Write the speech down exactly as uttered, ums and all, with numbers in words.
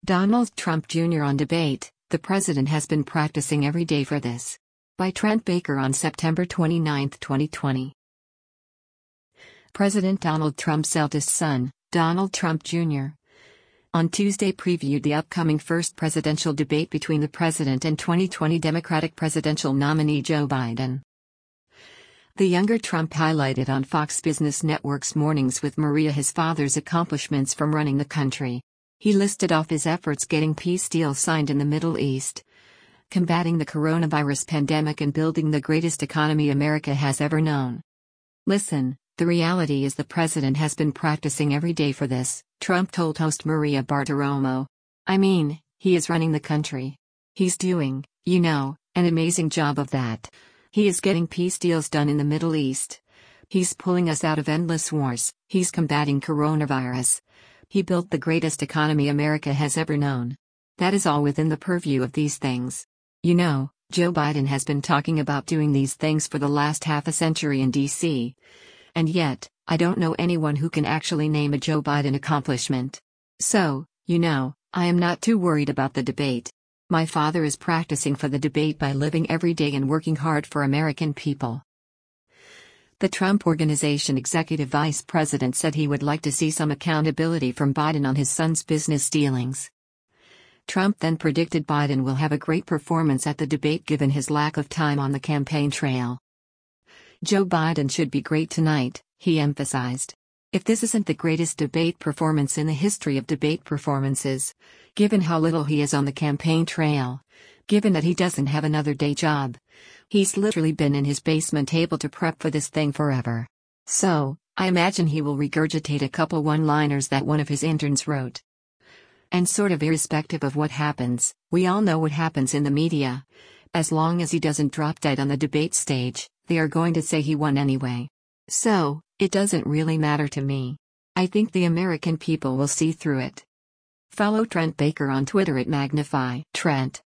Donald Trump Junior on debate, the president has been practicing every day for this. By Trent Baker on September twenty-ninth, twenty twenty. President Donald Trump's eldest son, Donald Trump Junior, on Tuesday previewed the upcoming first presidential debate between the president and twenty twenty Democratic presidential nominee Joe Biden. The younger Trump highlighted on Fox Business Network's Mornings with Maria his father's accomplishments from running the country. He listed off his efforts getting peace deals signed in the Middle East, combating the coronavirus pandemic and building the greatest economy America has ever known. Listen, the reality is the president has been practicing every day for this, Trump told host Maria Bartiromo. I mean, he is running the country. He's doing, you know, an amazing job of that. He is getting peace deals done in the Middle East. He's pulling us out of endless wars. He's combating coronavirus. He built the greatest economy America has ever known. That is all within the purview of these things. You know, Joe Biden has been talking about doing these things for the last half a century in D C. And yet, I don't know anyone who can actually name a Joe Biden accomplishment. So, you know, I am not too worried about the debate. My father is practicing for the debate by living every day and working hard for American people. The Trump Organization executive vice president said he would like to see some accountability from Biden on his son's business dealings. Trump then predicted Biden will have a great performance at the debate given his lack of time on the campaign trail. Joe Biden should be great tonight, he emphasized. If this isn't the greatest debate performance in the history of debate performances, given how little he is on the campaign trail, given that he doesn't have another day job, he's literally been in his basement able to prep for this thing forever. So, I imagine he will regurgitate a couple one-liners that one of his interns wrote. And sort of irrespective of what happens, we all know what happens in the media. As long as he doesn't drop dead on the debate stage, they are going to say he won anyway. So, it doesn't really matter to me. I think the American people will see through it. Follow Trent Baker on Twitter at Magnify Trent.